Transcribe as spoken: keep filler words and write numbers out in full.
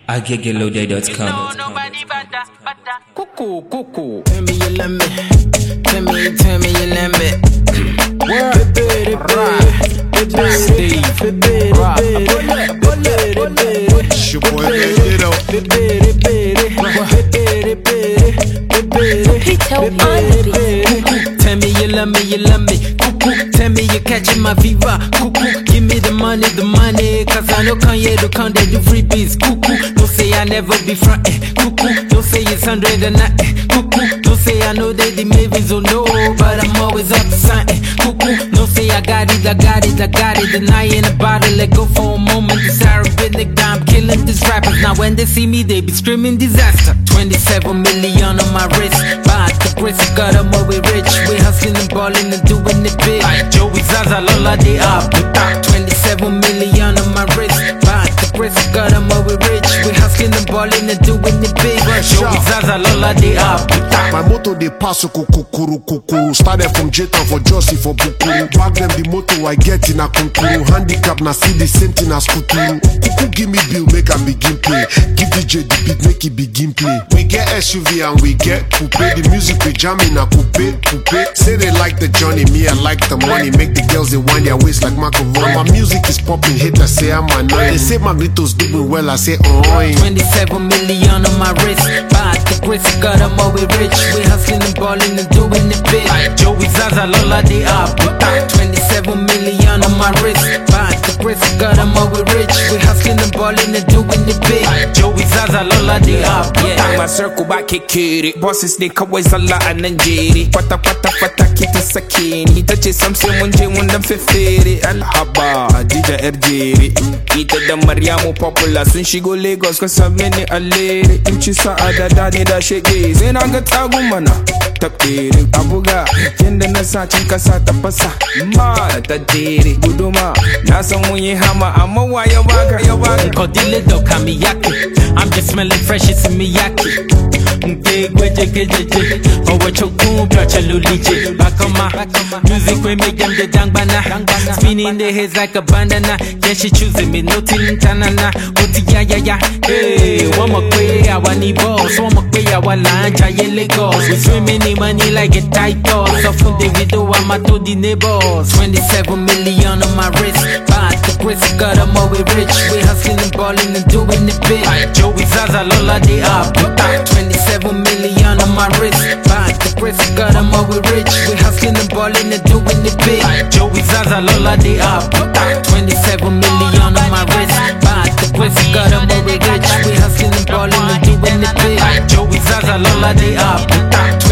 ageggeloday dot com. Cuckoo, cuckoo. Tell me you love me. Tell me, tell me you love me. Word, baby, baby, Steve, baby, It's your boy Bandito. Tell me you love me, you love me. Cuckoo, tell me you're catching my fever. Cuckoo, give me the money, the money. Cause I know Kanye do come they do free beats. Cuckoo, don't say I never be frontin'. Cuckoo, don't say it's hundred and nothing. Cuckoo, don't say I know they the maybes or no, but I'm always up to something. Cuckoo, don't say I got it, I got it, I got it. Denying about it, let go for a moment. This Arabic, I'm killing these rappers. Now when they see me, they be screaming disaster. twenty-seven million on my wrist. But the grace of God, I'm always rich. We hustling and balling and doing it big. Joey Zaza, Lola, they up. twenty-seven million on my wrist. But the grace of God, I'm always rich. We hustling and balling and doing it big. Joey Zaza, Lola, they up. My moto they pass kukuru kukuru. Started from J-Town for Josie for Bukuru. Back them the moto I get in a kunkuru. Handicap na see the same thing as kuturu. Kuku give me bill, make I begin play. Give D J the beat, make it begin play. We get S U V and we get coupe. The music we jam in a coupe, coupe. Say they like the Johnny, me I like the money. Make the girls they wind their waist like macaroni. My music is popping, haters say I'm annoying. They say Magneto's doing well, I say oh. twenty-seven million on my wrist. But the grace of God, I'm always rich. We hustling and balling and doing it big. Joey Zaza, Lola, they up. twenty-seven million on my wrist. But the grace of God, I'm always rich. We hustling and balling and doing it big. Joey Zaza, Lola, they up. Yeah. My circle back kiri. Bosses they kawai zalla a Nigeria. Kwata kwata kwata kita sakini. Tace samse mun je mun dan fefere. Alhaba Dija R J. Ita da Maryamu popular sun shigo Lagos kasa mini alere. In ci sa'ada da ne da shege. Sai na ga tagun mana. Tabere abuga yanda na sa cin kasa ta fasa. Ma ta dere guduma. Na san mun yi hama amma wa ya baka ya baka. Kodile do kamiyaki. I'm just smelling fresh, it's Miyaki. Big weje kejeje. Owe chokum pracha lulije. Back on my music we make them the dangbana. Spinning the heads like a bandana. Yeah, she choosing me, no tin tanana. Oti ya ya ya. Hey, one more way, I want the boss. One more way, I want lunch, I in Lagos. We swimming in money like a tight toss. So from the video, I'm a to the neighbors. twenty-seven million on my wrist. But the grace of God, I'm always rich. We hustling and balling and doing it big. Joey Zaza, Lola, they up. twenty-seven million on my wrist. But the grace of God, I'm always rich. We hustling and balling and doing it big. Joey Zaza, Lola, they up. twenty-seven million on my wrist. But the grace of God, I'm always rich. We hustling and balling and doing it big. Joey Zaza, Lola, they up.